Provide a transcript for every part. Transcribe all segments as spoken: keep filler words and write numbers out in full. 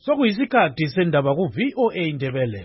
Sokuyisikhathi sendaba ku V O A Ndebele.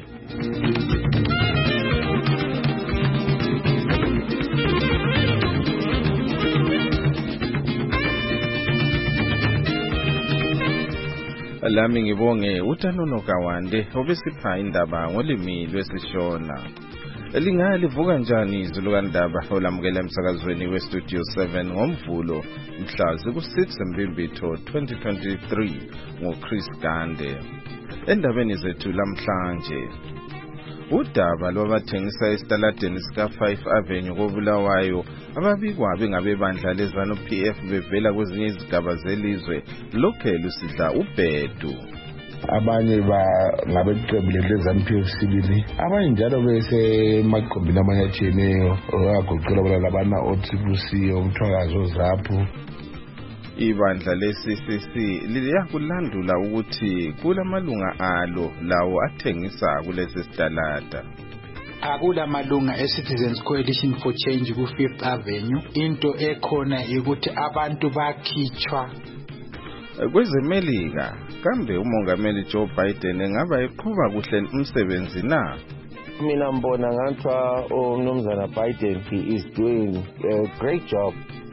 Lami ngibonge uTanono Kawande obesipha indaba ngolimi lwesiShona. Lingalivuka njani izulu kandaba olamukela emsakazweni weStudio seven ngomvulo mhla ziku-six Mbimbitho twenty twenty-three ngoChris Gande. Endabeni zethu lamhlanje, udaba lwabathengisa esitaladeni sika five Avenue koBulawayo ababikwa bengabebandla leZANU-P F bevela kwezinye izigaba zelizwe lokhe lusidla ubhedu. Abanye ba ngabeqembu leZANU-P F sibili abanye njalo bese maqombini amanyatheneyo oyagoqela bona labana oTibusi umthwakazo zaphu. Ibandla le-C C C liyakulandula ukuthi kulamalunga alo lawo athengisa kulesi sitalada. Akula malunga e-Citizens Coalition for Change ku-Fifth Avenue. Into ekhona ukuthi abantu bakhitshwa. Kwezemelika, kambe umongameli Joe Biden engaba eqhuba kuhle umsebenzi na? Mina mbona ngathiwa umnumzana Biden he is doing a great job.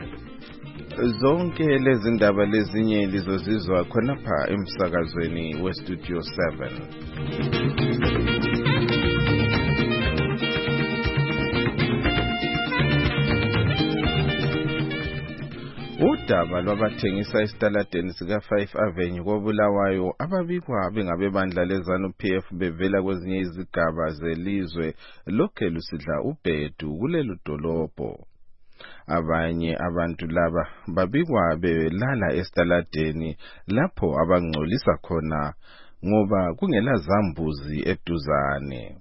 Zonke lezi ndaba lezinye lizozizwa khonapha emsakazweni weStudio seven. Udaba lwabathengisa esitaladeni sika five Avenue koBulawayo ababikwa bengabebandla leZANU-P F bevela kwezinye izigaba zelizwe lokhe lusidla ubhedu kulelo dolobho. Abanye abantu laba babikwa belala esitaladeni lapho abangcolisa khona ngoba kungela zambuzi eduzane.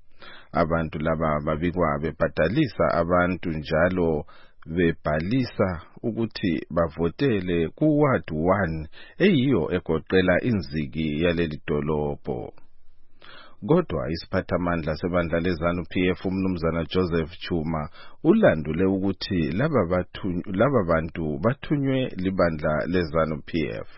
Abantu laba babikwa bebhadalisa abantu njalo bebhalisa ukuthi bavotele ku Ward one eyiyo egoqela inziki yaleli dolobho. Kodwa isiphathamandla sebandla leZANU-P F umnumzana Joseph Chuma ulandule ukuthi laba bathu laba bantu bathunywe libandla leZANU-P F.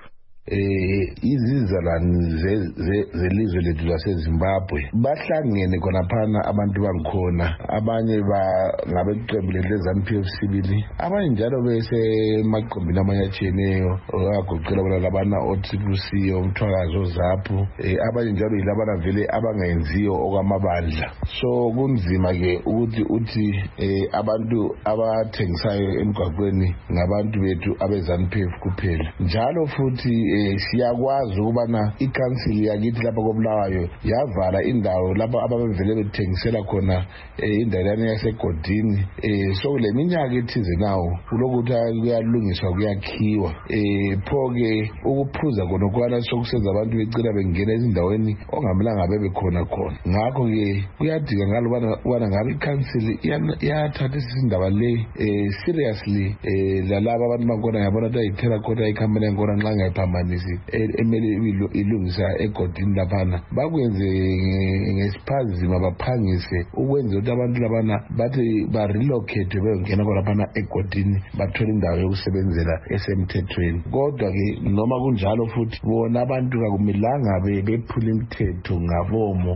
Eh izizalwane zelizwe lethu laseZimbabwe bahlangene khona phana abantu bangikhona abanye ba ngabeqembu leZANU-P F sibili abanye njalo bese maqombini amanyatheneyo oyagoqela bona labana oTibusi umthwakazo zaphu abanye njalo yilabana vele abangenziyo okwamabandla. So kunzima ke ukuthi uthi abantu abathengisayo emgwaqweni ngabantu bethu abeZANU-P F kuphela. Njalo futhi siyakwazi ukubana ikansili yakithi lapha koBulawayo yavala indawo lapha ababevele bethengisela khona indawo yasegodini. So le minyaka ethize nawo kulokuthi kuyalungiswa kuyakhiwa pho ke ukuphuza khona kwana sokusenza abantu becela bengena ezindaweni ongamelanga bebe khona khona. Ngakho ke kuyadinga ngalobana wana ngabe ikansili iyathatha izindaba le seriously lalabo abantu bakhona yabona ukuthi ayithela khona ikhambela ngona nxa ngayiphambanisi emele ilungisa egodini laphana bakwenze ngesiphazima baphangise ukwenza ukuthi abantu labana bathi ba relocate bengena khona egodini bathole indawo yokusebenzela esemthethweni. Kodwa ke noma kunjalo futhi bona abantu akumelanga bephula imithetho ngabomo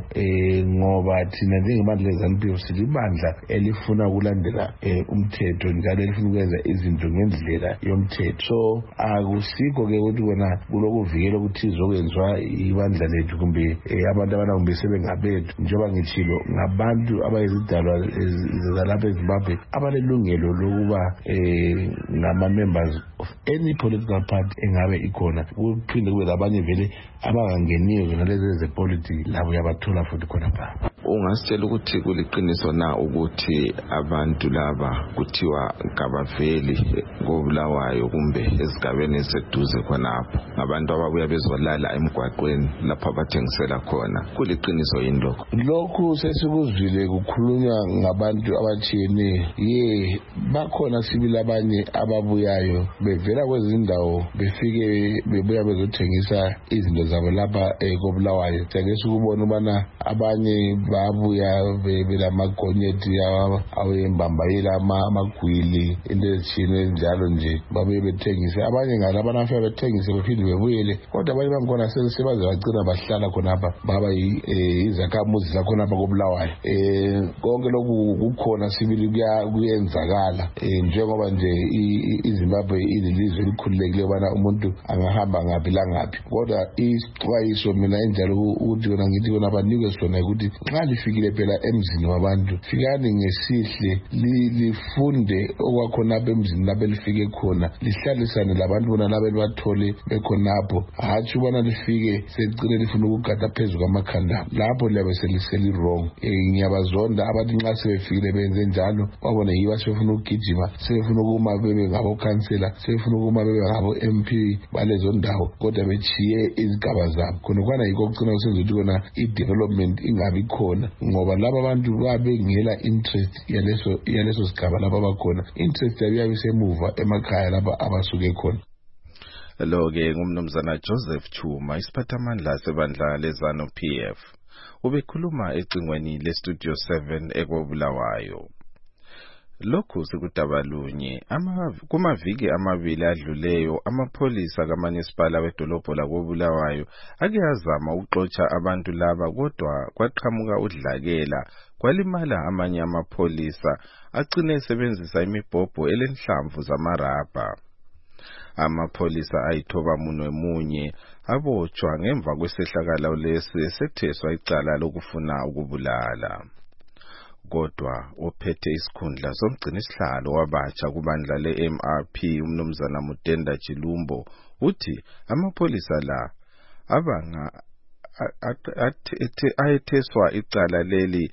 ngoba thina njengebandla leZANU-P F silibandla elifuna ukulandela umthetho njalo elifuna ukwenza izinto ngendlela yomthetho. So akusikho ke ukuthi wena kulokuvikela ukuthi izokwenziwa ibandla lethu kumbe abantu abana kumbe sebengabethu njengoba ngitshilo ngabantu abayizidalwa zalapha eZimbabwe abalelungelo lokuba ngama members of any political party engabe ikhona. Kuphinde kube labanye vele abangangeniyo ngalezi zepolitiki labo yabathola futhi khona pha. Ungasitshela ukuthi kuliqiniso na ukuthi abantu laba kuthiwa ngabaveli koBulawayo kumbe ezigabeni eseduze khonapho abantu ababuya bezolala emgwaqweni lapha abathengisela khona? Kuliqiniso yini lokho? Lokhu sesikuzwile kukhulunywa ngabantu abathiyene ye bakhona sibili abanye ababuyayo bevela kwezindawo befike bebuya bezothengisa izinto zabo lapha eKobulawayo. Siyakese ukubona ubana abanye babuya belamagonyeti awembambayela amagwili into ezithile njalo nje babuye bethengise. Abanye ngalaba nafika bethengise bephinde bebuyele, kodwa abanye bangikhona sebaze bagcina bahlala khonapha baba izakhamuzi zakhonapha koBulawayo. Eh konke lokhu kukhona sibili kuyenzakala njengoba nje iZimbabwe ilizwe elikhululekileyo bana umuntu angahamba ngaphi langaphi, kodwa isixwayiso mina enjalo ukuthi wona ngithi wona abanikwe sona ukuthi nxa lifikile phela emzini wabantu fikani ngesihle lifunde okwakhona apha emzini lapho lifike khona, lihlalisane labantu bona labo elibathole bekhonapho, hatshi ubona lifike secine lifuna ukugada phezu kwamakhanda. Lapho liyabe seliseli wrong. Ngiyabazonda abathi nxa sebefikile benze njalo babone yiba sebefuna ukugijima, sebefuna ukuma bebe ngabo councillor, sebefuna ukuma bebe ngabo M P balezo ndawo, kodwa bechiye izigaba zabo. Khonokwana yikho kucina kusenza ukuthi kona i-development ingabi khona ngoba laba abantu babengela interest yaleso yaleso sigaba lapha bakhona. Interest yabiyabe semuva emakhaya lapha abasuke khona. Lo-ke ngumnumzana Joseph Chuma, isiphathamandla sebandla leZANU P F. Ubekhuluma ecingweni leStudio seven eKobulawayo. Lokhu sikudabalunye kumaviki amabili adluleyo amapholisa kaMunicipal wedolobho lakoBulawayo ake azama ukuxotsha abantu laba, kodwa kwaqhamuka udlakela kwalimala amanye amapholisa agcine esebenzisa imibhobho elenhlamvu zamarabha. Amapholisa ayithoba munwe munye abotshwa ngemva kwesehlakalo lesi esetheswa icala lokufuna ukubulala. Kodwa ophethe isikhundla somgcini sihlalo wabatsha kubandla le-M R P umnumzana Mudenda Chilumbo uthi amapholisa la abanga ayetheswa icala leli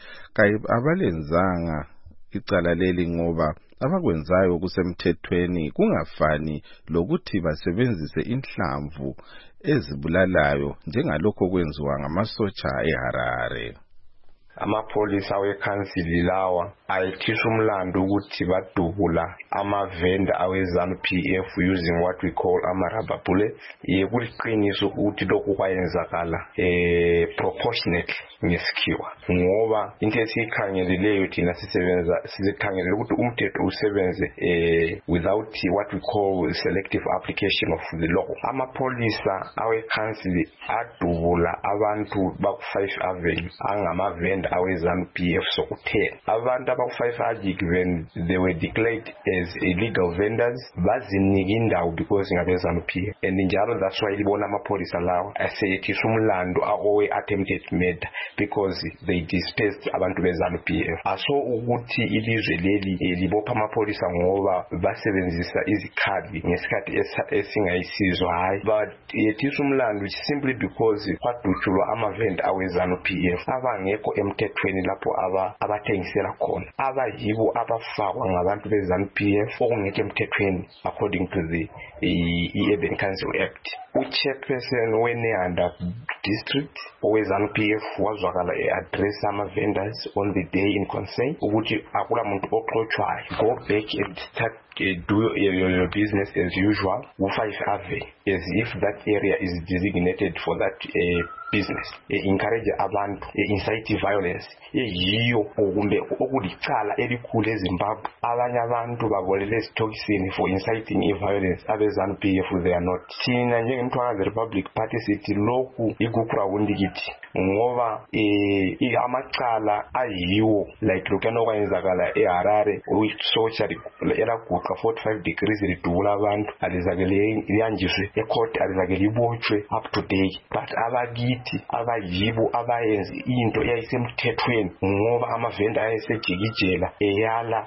abalenzanga icala leli ngoba abakwenzayo kusemthethweni kungafani lokuthi basebenzise inhlamvu ezibulalayo njengalokho kwenziwa ngamasotsha eHarare. Amapholisa weKhansili lawa ayethisa umlando ukuthi badubula amavenda aweZANU P F using what we call ama-rubber bullets. Yekuliqiniso ukuthi lokhu kwayenzakala eh proportionately ngesikhiwa ngoba into esiyikhangeleleyo thina sisebenza sizikhangelela ukuthi umthetho usebenze eh without what we call selective application of the law. Amapholisa aweKhansili adubula abantu baku five Avenue angamavenda aweZANU P F sokuthela. Abantu abaku five Ajik when they were declared as illegal vendors bazinika indawo because ngabeZANU P F, and njalo that's why libona amapholisa lawa aseyethisa umlando awe attempted murder because they dispersed abantu beZANU P F. Aso ukuthi ilizwe leli libopha amapholisa ngoba basebenzisa izikhali ngesikhathi esingayisizwa, hayi but yethisa umlando simply because kwadutshulwa amavenda aweZANU P F abangekho emthethweni lapho aba abathengisela khona, abayibo abafakwa ngabantu beZANU P F okungekho emthethweni according to the i-Urban Council Act. Uchairperson weNeanda district weZANU P F wazwakala e-address ama-vendors on the day in concern ukuthi akula muntu oxotshwayo, go back and start uh, do your, your business as usual ku-five Avenue as if that area is designated for that uh, business. E encourage abantu e incite violence eyiyo okumbe okulicala elikhulu eZimbabwe. Abanye abantu babolele esitokisini for inciting violence abeZANU P F they are not. Thina njengemthwakazi Republic Party sithi lokhu ikukura kundikithi ngoba eh amacala ayiwo like lokano kwenzakala eHarare uyisocha elaguqa forty-five degrees lidubula abantu alizakele liyanjiswe ecourt alizakele ibotshwe up to date, but abakithi abayibo abayenza into eyayisemthethweni ngoba amavenda ayesejikijela eyala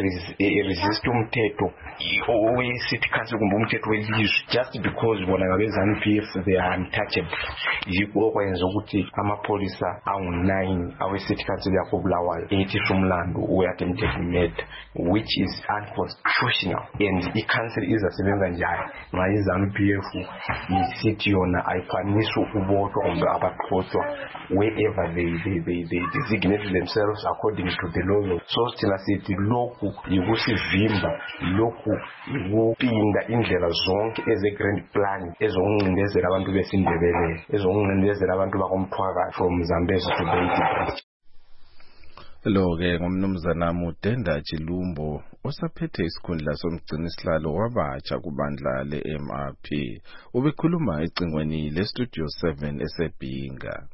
resist umthetho owe-city council kumbe umthetho welizwe just because bona ngabeZANU P F they are untouchable. Yikho okwenza ukuthi amapholisa angu-nine awe-city council yakoBulawayo ethisa umlando we-attempted murder which is unconstitutional, and i-council izasebenza njani nxa iZANU P F isithi yona ayikwanisi ukubotshwa kumbe abaqotshwa wherever they, they, they, they designate themselves according to the law. So thina sithi lokhu lokhu yikusivimba, lokhu yikupinda indlela zonke eze-grand plan ezokuncindezela abantu besindebele, ezokuncindezela abantu bakomthwakazi from Zambezi to Beit. Lo-ke ngumnumzana Mudenda Chilumbo osaphethe isikhundla somgcinisihlalo wabatsha kubandla le-M R P ubekhuluma ecingweni le-Studio seven eseBhinga.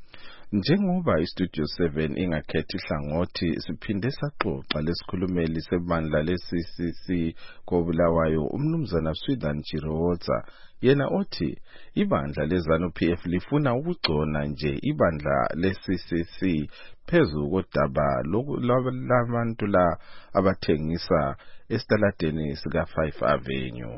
Njengoba iStudio seven ingakhethi ihlangothi siphinde saxoxa lesikhulumeli sebandla le-C C C koBulawayo umnumzana Swithan Chirowotza yena othi ibandla leZANU-P F lifuna ukugcona nje ibandla le-C C C phezu kodaba labantu la abathengisa esitaladeni sika five Avenue.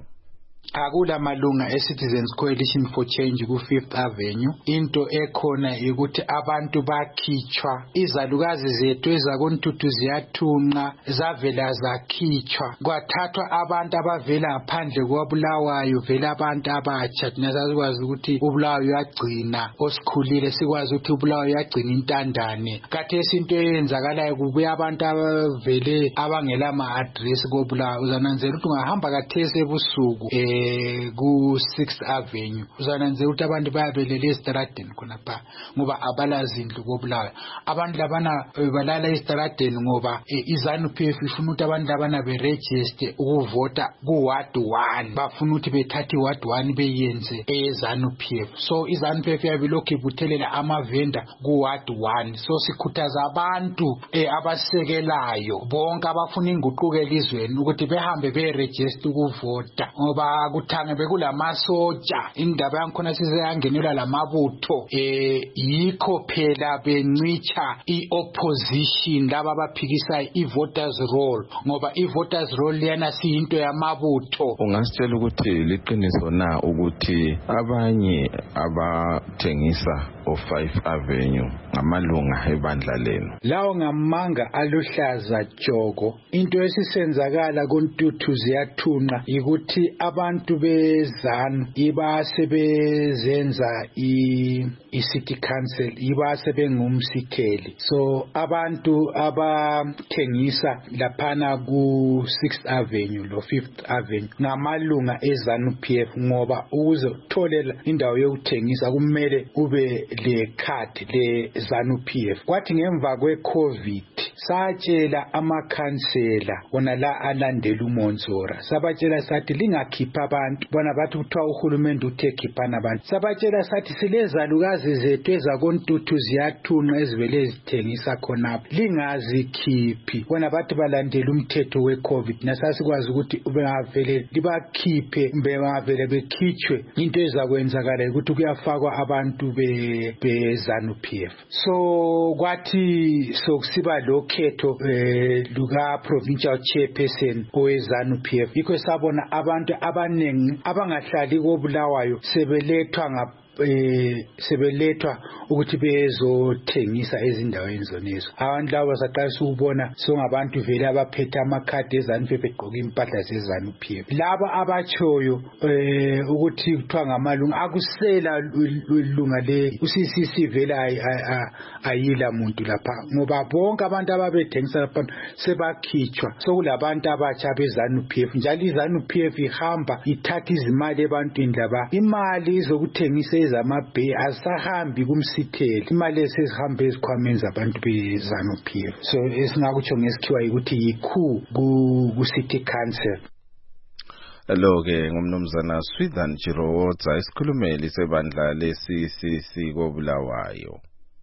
Akula malunga e-Citizens Coalition for Change ku fifth Avenue. Into ekhona ukuthi abantu bakhitshwa, izalukazi zethu ezakoNtuthu ziyathunqa zavela zakhitshwa, kwathathwa abantu abavela ngaphandle kwaBulawayo, vela abantu abatsha. Thina sasikwazi ukuthi uBulawayo uyagcina osikhulile, sikwazi ukuthi uBulawayo uyagcina intandane. Khathesi into eyenzakalayo kubuya abantu abavele abangela ama-address koBulawayo. Uzananzela ukuthi ungahamba khathesi ebusuku eh ku sixth Avenue uzananzela ukuthi abantu bayabelele esitaradeni khonapha ngoba abalazi indlu koBulawayo. Abantu labana balala esitaradeni ngoba iZANU-P F ifuna ukuthi abantu labana beregister ukuvota ku ward one, bafuna ukuthi bethathe ward one beyenze eZANU-P F. So iZANU-P F yabilokhu ibuthelela amavenda ku ward one. So sikhuthaza abantu abasekelayo bonke abafuna inguquko elizweni ukuthi behambe beregister ukuvota ngoba kuthange bekulamasotsha indaba yankhona siseyangenelwa lamabutho eh yikho phela bencicha iopposition laba abaphikisa ivoters roll ngoba ivoters roll yana siyinto yamabutho. Ungasitshela ukuthi liqiniso na ukuthi abanye abathengisa o five Avenue ngamalunga ebandla lenu? Lawo ngamanga aluhlaza joko. Into esisenzakala koNtuthu ziyathunqa ukuthi abantu beZANU iba sebezenza i city council, iba sebengumsitheli. So abantu abathengisa laphana ku sixth Avenue lo fifth Avenue ngamalunga eZANU-P F ngoba ukuze utholela indawo yokuthengisa kumele ube le card le ZANU-P F. Kwathi ngemva kwe-COVID satshela amakhansela wona la alandela uMonzora, sabatshela sathi lingakhipha abantu bona bathi kuthiwa uhulumende uthe khiphana abantu. Sabatshela sathi silezalukazi zethu ezakoNtuthu ziyathunqa ezivele ezithengisa khonapho, lingazikhiphi bona bathi balandela umthetho we-COVID. Nasasikwazi ukuthi ubengavele libakhiphe bengavele bekhitshwe into ezakwenzakala ukuthi kuyafakwa abantu be beZANU-P F. So kwathi sokusiba lokhetho eh, luka provincial chairperson oweZANU-P F, yikho sabona abantu abanengi abangahlali koBulawayo sebelethwa nga eh sebelethwa ukuthi bezothengisa ezindaweni zonezo. Abantu labo saqalisa ukubona songabantu vele abaphethe amakhadi eZANU-P F begqoka impahla zeZANU-P F. Laba abatshoyo eh ukuthi kuthiwa ngamalunga akusela ilunga le U-C C C vele ayila muntu lapha ngoba bonke abantu ababethengisa lapha sebakhitshwa. Sokulabantu abatsha beZANU-P F njalo iZANU-P F ihamba ithatha izimali ebantwini laba, imali izokuthengisa zamabhe asahambi kumsitheli, imali esihambe ezikhwameni zabantu beZANU-P F. So esingakutsho ngesikhiwa ukuthi yikhu ku city council. Lo-ke ngumnumzana Swithan Chirowotza isikhulumeli sebandla le-C C C koBulawayo.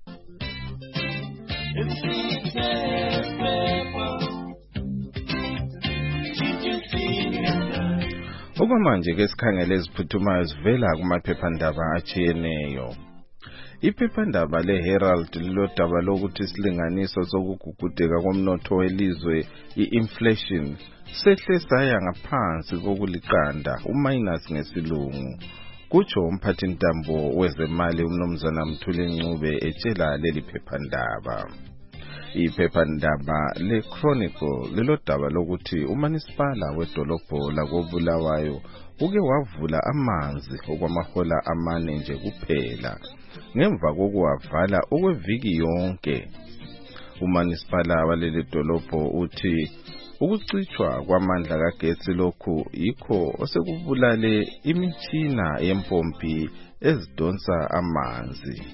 Okwamanje ke sikhangele eziphuthumayo zivela kumaphephandaba atshiyeneyo. Iphephandaba leHerald lilodaba lokuthi isilinganiso sokugugudeka komnotho welizwe i-inflation sehle saya ngaphansi kokuliqanda uminus ngesilungu. Kutsho umphathintambo wezemali umnumzana Mthuli Ncube etshela leli phephandaba. Iphephandaba le-Chronicle lilodaba lokuthi umanisipala wedolobho lakoBulawayo uke wavula amanzi okwamahola amane nje kuphela ngemva kokuwavala okweviki yonke. Umanisipala waleli dolobho uthi Ukucitshwa kwamandla kagetsi lokhu yikho osekubulale imitshina yempompi ezidonsa amanzi.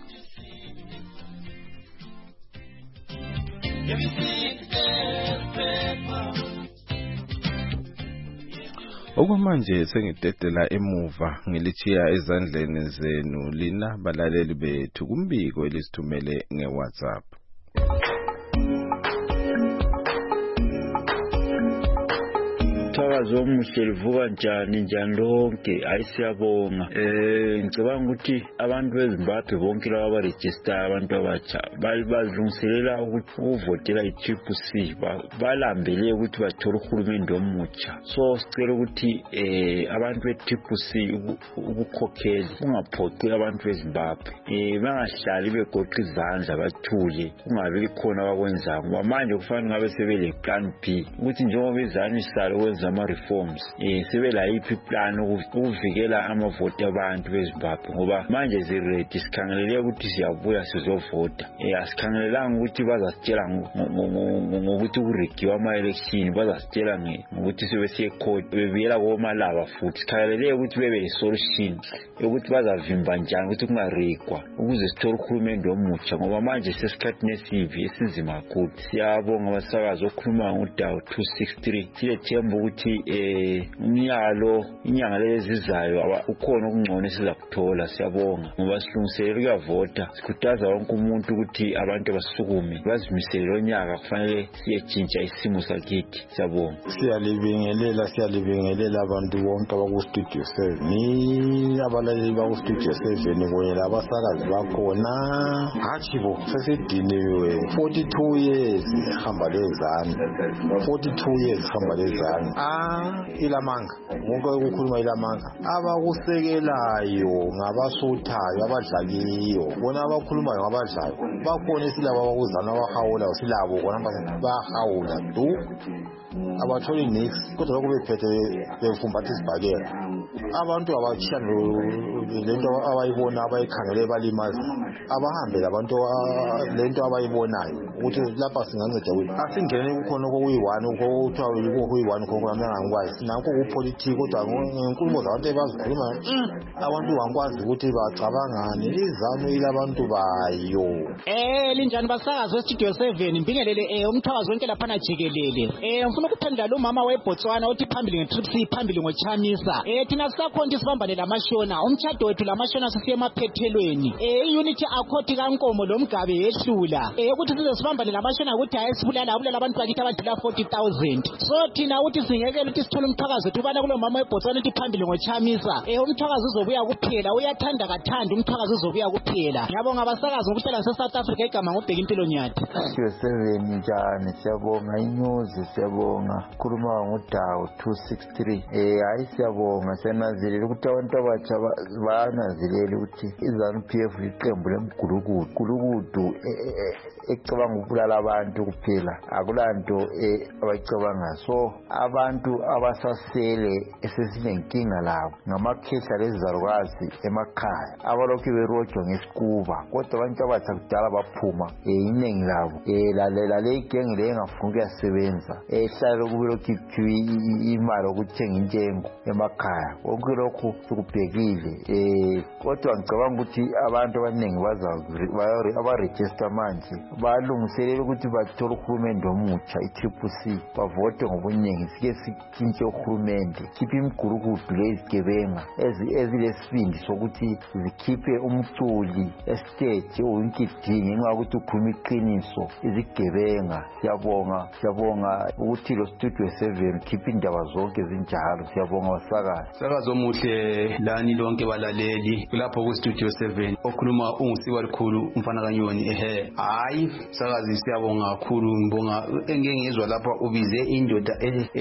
Okwamanje sengidedela emuva ngilichiya ezandleni zenu lina balaleli bethu kumbiko elisithumele ngeWhatsApp. Umthakazo omuhle livuka njani njani lonke ayisiyabonga. Eh ngicabanga ukuthi abantu beZimbabwe bonke laba abaregister abantu abatsha bazilungiselela ukuvotela i-Triple C, balambele ukuthi bathole uhulumende omutsha. So sicela ukuthi eh abantu be-Triple C ukukhokhela kungaphoqi abantu beZimbabwe. Eh bangahlali begoqa izandla bathule, kungabe khona abakwenzayo ngoba manje kufanele ngabe sebele plan B ukuthi njengoba izani isalo ukwenza ama reforms eh sebela iphi plan ukuvikela amavoti abantu beZimbabwe ngoba manje ziready sikhangelele ukuthi siyabuya sizovota. Eh asikhangelelanga ukuthi bazasitshela ngokuthi kurigiwa ama election, bazasitshela ngokuthi sebesiye court bebiyela komalaba futhi. Sikhangelele ukuthi bebe solution ukuthi bazavimba njani ukuthi kungarigwa ukuze sithole uhulumende omutsha ngoba manje sesikhathini esivi esinzima kakhulu. Siyabonga abasakazi okhuluma ngoDawu two sixty-three siyethemba ukuthi eh umnyalo inyanga lezizayo ukhona okungcono esiza kuthola. Siyabonga ngoba silungiselela ukuvota. Sikhuthaza wonke umuntu ukuthi abantu basukume bazimisele onyaka kufanele siyetshintsha isimo sakithi. Siyabonga. Siyalibingelela siyalibingelela abantu bonke abaku Studio seven, abalaleli baku Studio seven kunye labasakazi bakhona. Hathi bo sesidiniwe forty-two years hamba lezani, forty-two years hamba lezani. Ah ilamanga wonke ukukhuluma ilamanga abakusekelayo ngabasuthayo abadlaliyo bona abakhulumayo ngabadlayo bakhona esilabo abakuzana abahawula silabo khona bahawula du abatholi nix kodwa lokho bephethe befumbatha isibhakela. Abantu abachana lento abayibona abayikhangele balimazi abahambe labantu lento abayibonayo ukuthi lapha singanceda ukuthi asingene kukhona okuyi-one okuthiwa kuyi-one khona ngangikwazi nakho kupolitiki kodwa ngenkulumo zabantu ebazikhuluma abantu bangikwazi ukuthi bacabangani izanu ilabantu bayo. Eh linjani basakazi we-Studio seven mbingelele eh umthakazi wonke laphana jikelele. Eh ngifuna ukuphendula lo mama weBotswana othi phambili nge-Triple C phambili ngoChamisa. Eh thina sisakhona sibambane lamashona umtchado wethu lamashona sisiye emaphethelweni. Eh iunity accord kaNkomo loMgabe yehlula. Eh ukuthi size sibambane lamashona ukuthi hayi sibulala abulala abantu bakithi abadlula forty thousand. So thina uthi singekele ukuthi sithole umthakazi wethu bana kulo mama weBotswana othi phambili ngoChamisa. Eh umthakazi uzobuya kuphela uyathanda kathanda umthakazi uzobuya kuphela. Ngiyabonga abasakazi ngokuhlala se-South Africa igama ngobheka impilo nyathi. Studio seven njani siyabonga inews siyabonga khuluma ngoDawu two sixty-three. Eh hayi siyabonga senazilele ukuthi abantu abatsha banazilele ukuthi izanu P F iqembu lemgulukudu gulukudu ecabanga ukubulala abantu kuphela akulanto abayicabanga. So abantu abasasele esesinenkinga labo ngamakhehla lezizalukazi emakhaya abalokhu berojwa ngesikuba kodwa abantu abatsha kudala baphuma iningi labo lalela le igenge le engafuna ukuyasebenza ehlala kubelokhu iphiwe imali okuthenga intengo emakhaya. Konke lokhu sikubhekile kodwa ngicabanga ukuthi abantu abaningi baza abaregister manje balungiselela ukuthi bathole uhulumende omutsha i-Triple C bavote ngobuningi sike sitshintshe uhulumende khiphe imigurukudu lezigebenga ezilesibindi sokuthi zikhiphe umculi estate oyinkidingi ngenxa yokuthi ukhuluma iqiniso izigebenga. Siyabonga siyabonga ukuthi lo Studio seven khiphe indaba zonke zinjalo. Siyabonga basakazi. Sakazo muhle lani lonke balaleli kulapho ku Studio seven okhuluma ungusiwa likhulu umfana kaNyoni. Ehe hayi sakazi siyabonga kakhulu ngibonga engeke ngizwa lapha ubize indoda ehlaziye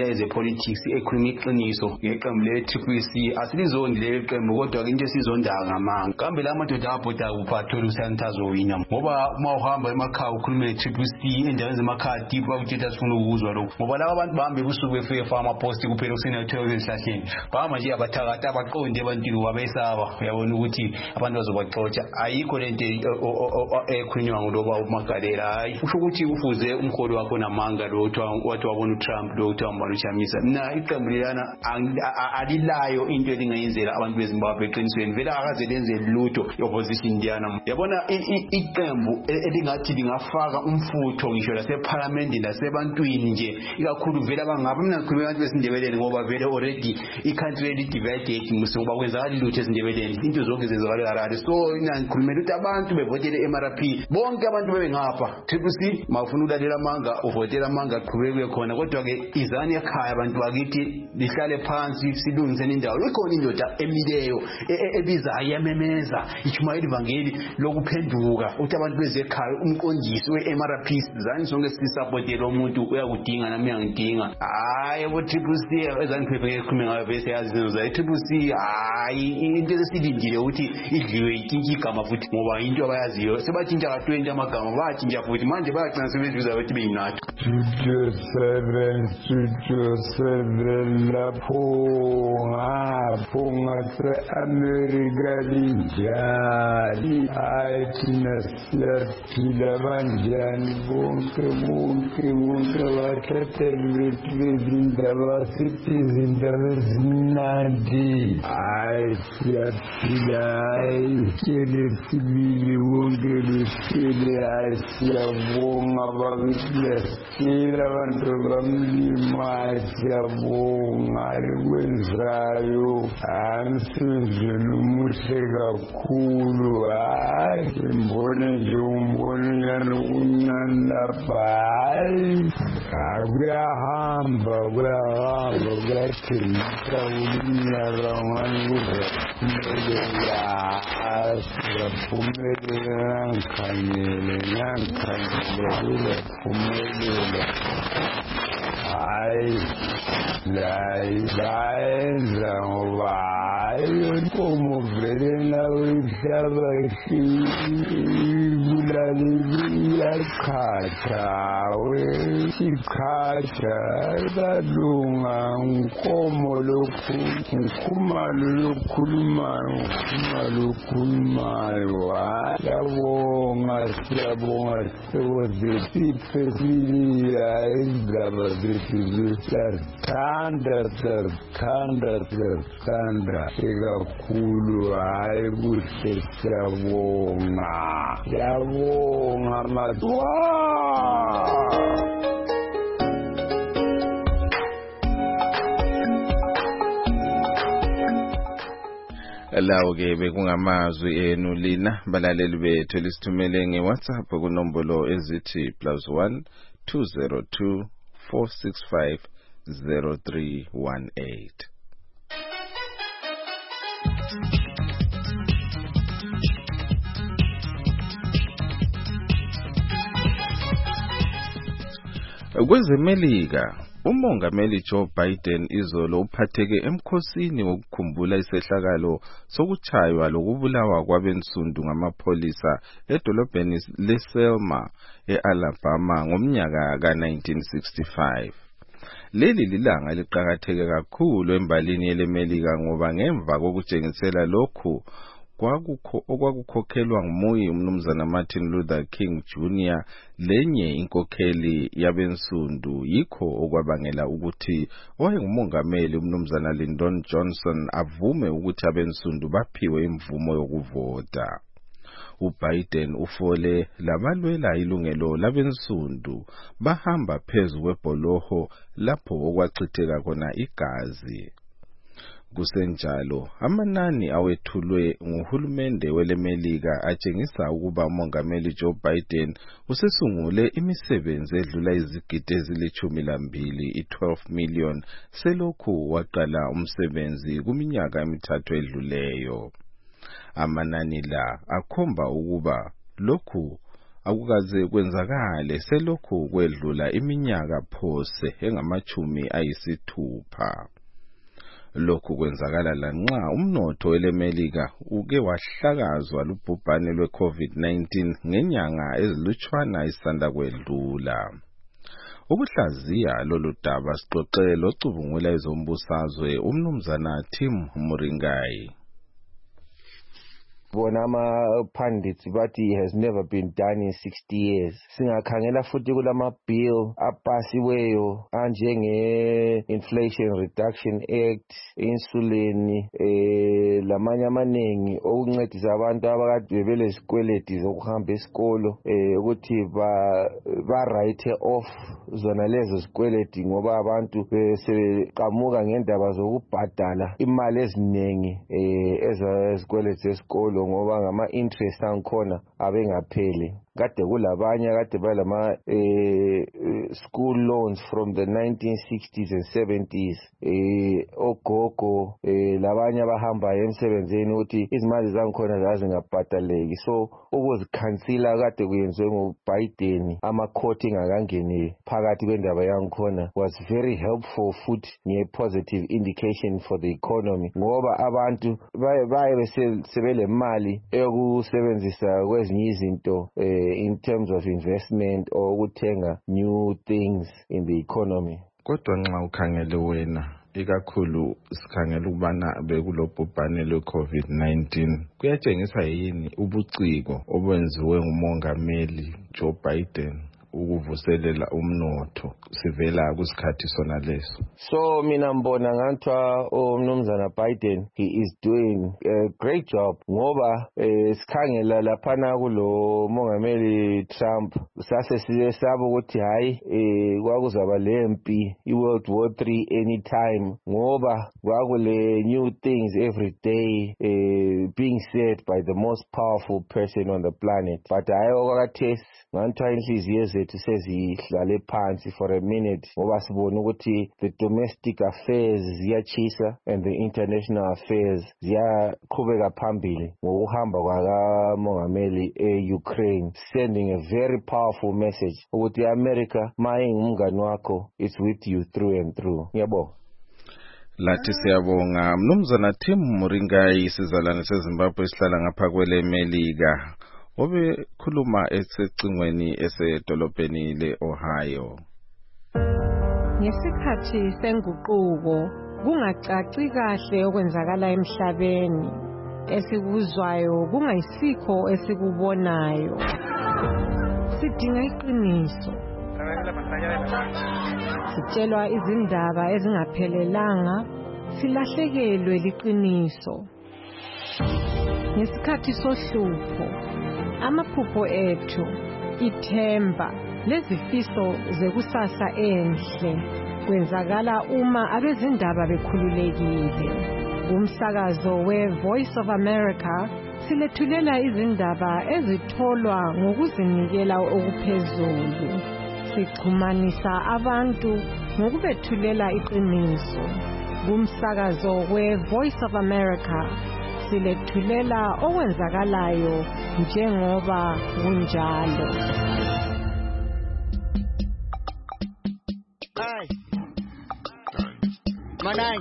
ebuya eze politics ekhuluma iqiniso ngeqembu le Triple C asilizondi le qembu kodwa into esizonda ngamanga kambe la madoda abhoda kuphathola usantazo wina ngoba uma uhamba emakhaya ukhuluma ne Triple C endaweni zemakhaya deep bakuthetha sifuna ukuzwa lokho ngoba laba abantu bahambe busuku befike farmer post kuphela kusena twelve ezihlahleni bahamba nje abathakatha abaqonde ebantwini wabesaba uyabona ukuthi abantu bazobaxotsha ayikho lento ekhulunywa ngoba uMagalela hayi usho ukuthi ufuze umkholo wakho namanga lo wathi wabona uTrump lo uthi wambalushamisa na iqembu lelana alilayo into elingayenzela abantu beZimbabwe eqinisweni vele akaze lenze lutho opposition Indiana yabona iqembu elingathi lingafaka umfutho ngisho laseparliament lasebantwini nje ikakhulu vele abangaba mina ngikhuluma abantu besindebeleni ngoba vele already icountry li divided musoba kwenzakala lutho esindebeleni into zonke zenzakala harare so mina ngikhulumela ukuthi abantu bevotele M R P bonke abantu bebe ngapha Triple C mafuna ulalela amanga uvotela amanga qhubeke khona kodwa ke izani ekhaya abantu bakithi lihlale phansi silungise indawo ikhona indoda emileyo ebiza ayamemeza ichuma elivangeli lokuphenduka ukuthi abantu bezekhaya umqondisi we-M R P zani sonke sisupportela umuntu uyakudinga nami uyangidinga hayi bo Triple C ezani phephe ngekhulume ngayo bese yazi noza Triple C hayi into esilindile ukuthi idliwe ikinki igama futhi ngoba into abayaziyo sebathinta ka twenty amagama bathinta futhi manje bayagcina sebezibiza bathi beyinathu Studio seven Studio seven lapho ngapho ngase-America linjani hayi thina siyaphila kanjani bonke bonke bonke abathatheli bethu bezindaba sithi izindaba ezimnandi hayi siyaphila hayi sitshele sibili bonke besitshele hayi siyabonga bakithi abantu bamlima siyabonga likwenzayo amsizweni umuhle kakhulu hayi simbone nje umbone yanokuncane lapha hayi kuyahamba kuyahamba kuyathengisa kulinyaka ngani kuzaphumelela kuzaphumelela nangikhangele nangikhangele kuzaphumelela hayi hayi bayenza ngoba hayi inkomo vele nawe ihlaba ibulali iyakhatha ikhatha kalunga nkomo lokhu nkhumalo lokhulumayo nkhumalo lokhulumayo siyabonga siyabonga siyabonga siyabonga izindaba zethu zisiyazithanda siyazithanda siyazithanda ikakhulu hayi kuhle siyabonga siyabonga matwa lawo ke bekungamazwi enu lina balaleli bethu lisithumele ngeWhatsApp kunombolo ezithi plus one two zero two four six five zero three one eight. Kwezemelika umongameli Joe Biden izolo uphatheke emkhosini wokukhumbula isehlakalo sokuchaywa lokubulawa kwabensundu ngamapholisa edolobheni leSelma eAlabama ngomnyaka ka nineteen sixty-five. Leli lilanga liqhakatheke kakhulu embalini yeMelika ngoba ngemva kokutshengisela lokhu kwakukho okwakukhokhelwa nguMoyi umnumzana Martin Luther King Junior lenye inkokheli yabensundu yikho okwabangela ukuthi owayengumongameli umnumzana Lyndon Johnson avume ukuthi abensundu baphiwe imvumo yokuvota. uBiden ufole labalwela ilungelo labensundu bahamba phezu kwebholoho lapho okwachitheka khona igazi. Kusenjalo amanani awethulwe nguhulumende weleMelika atshengisa ukuba umongameli Joe Biden usesungule imisebenzi edlula izigidi ezilitshumi lambili twelve million selokhu waqala umsebenzi kuminyaka emithathu edluleyo. Amanani la akhomba ukuba lokhu akukaze kwenzakale selokhu kwedlula iminyaka phose engamachumi ayisithupha. Lokhu kwenzakala lanxa umnotho welemelika uke wahlakazwa lubhubhane lwe-COVID nineteen ngenyanga ezilutshwana isanda kwedlula. Ukuhlaziya lolu daba sixoxe locubungula ezombusazwe umnumzana Tim Muringai. Bona ama-pundits bathi has never been done in sixty years. Singakhangela futhi kulama bill apasiweyo anjenge-Inflation Reduction Act, insulin, eh lamanye amaningi okuncedisa abantu abakade belesikweleti zokuhamba esikolo eh ukuthi ba ba write off zona lezo sikweleti ngoba abantu sebeqhamuka ngendaba zokubhadala imali eziningi eh ezikweleti zesikolo ngoba ngama interest angikhona abengapheli. Kade kulabanye kade balama eh school loans from the nineteen sixties and seventies eh ogogo eh labanye abahamba emsebenzini ukuthi izimali zangikhona zazingabhadaleki, so ukuzikhansela kade kuyenziwe ngoBiden ama-court ingakangeni phakathi kwendaba yangikhona was very helpful futhi nge positive indication for the economy ngoba abantu baye sebele mali eyokusebenzisa kwezinye izinto eh in terms of investment or ukuthenga new things in the economy. Kodwa nxa ukhangele wena ikakhulu sikhangela ukubana bekulobhubhane lwe-COVID nineteen kuyatshengisa yini ubuciko obenziwe ngumongameli Joe Biden ukuvuselela umnotho sivela kusikhathi sona leso? So mina mbona ngathiwa umnumzana Biden he is doing a great job ngoba eh, sikhangela laphana kulo mongameli Trump sase sisaba ukuthi hayi eh, kwakuzaba lempi i-World War three anytime ngoba kwakule new things every day eh, being said by the most powerful person on the planet, but hayi okwakathesi ngathiwa inhliziyo zethu sezihlale phansi for a minute ngoba sibona ukuthi the domestic affairs ziyachisa and the international affairs ziyaqhubeka phambili ngokuhamba kwakamongameli e-Ukraine, sending a very powerful message ukuthi America mayingumngani wakho, it's with you through and through. Ngiyabonga. Lathi siyabonga mnumzana Tim Muringai, isizalwane seZimbabwe esihlala ngapha kwele Melika, obe khuluma esecingweni esedolobheni le-Ohio. Ngesikhathi senguquko kungacaci kahle okwenzakala emhlabeni, esikuzwayo kungayisikho esikubonayo. Sidinga iqiniso. Sitshelwa izindaba ezingaphelelanga, silahlekelwe liqiniso. Ngesikhathi sohlupho, amaphupho ethu, ithemba, lezifiso zekusasa enhle kwenzakala uma abezindaba bekhululekile. Umsakazo we-Voice of America silethulela izindaba ezitholwa ngokuzinikela okuphezulu. Sixhumanisa abantu ngokubethulela iqiniso. Umsakazo we-Voice of America silethulela okwenzakalayo njengoba kunjalo. Hey. Manai.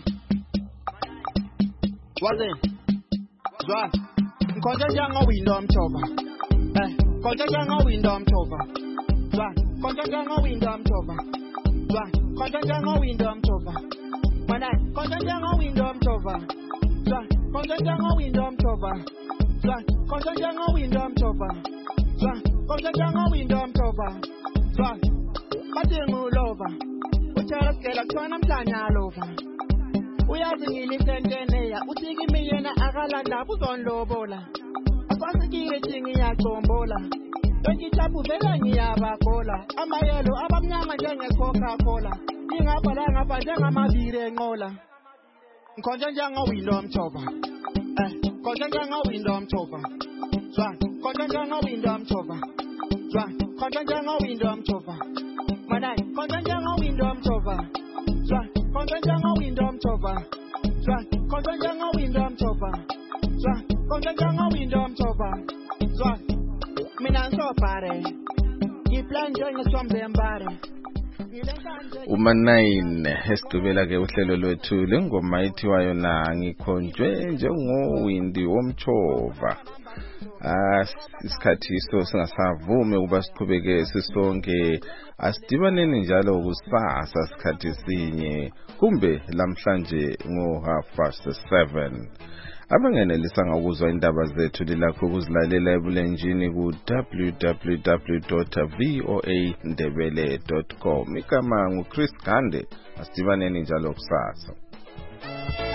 Waze. Zwa. Konje janga window mthoba. Eh, konje janga window mthoba. Zwa. Konje janga window mthoba. Zwa. Konje janga window mthoba. Manai, konje janga window mthoba. Zwa. Konje janga window mthoba. Zwa. Konje janga window mthoba. Zwa. Konje janga window mthoba. Zwa. Badingu lova. Uthela skela kuthiwa mhlanya lova. Uyazi ngilisenteneya uthiki miyena akalanda uzonlobola. Akwasikile thi ngiyacombola. Bengithabu vele ngiyabagola. Amayelo abamnyama njenge-Coca-Cola. Ingabhala ngapha njengamavire enqola. Nkonje njengawindow mthoba. Eh, konje njengawindow mthoba. Zwa, konje njengawindow mthoba. Zwa, konje njengawindow mthoba. Manai, konje njengawindow mthoba. Zwa, konje njengawindow mthoba. Zwa, konje njengawindow mthoba. Zwa, konje njengawindow mthoba. Zwa, mina nso pare. Ki plan join ngisombe mbare. Uma nine esigqibela ke uhlelo lwethu lengoma ithiwayo na ngikhonjwe njengowindi womchova. Ah isikhathi iso singasavume ukuba siqhubeke sisonke asidibaneni njalo kusasa isikhathi sinye kumbe lamhlanje ngo half past seven. Abangenelisanga ukuzwa indaba zethu lilakho ukuzilalela ebulenjini ku w w w dot v o a ndebele dot com. Igama ngu Chris Gande, asidibaneni njalo kusasa.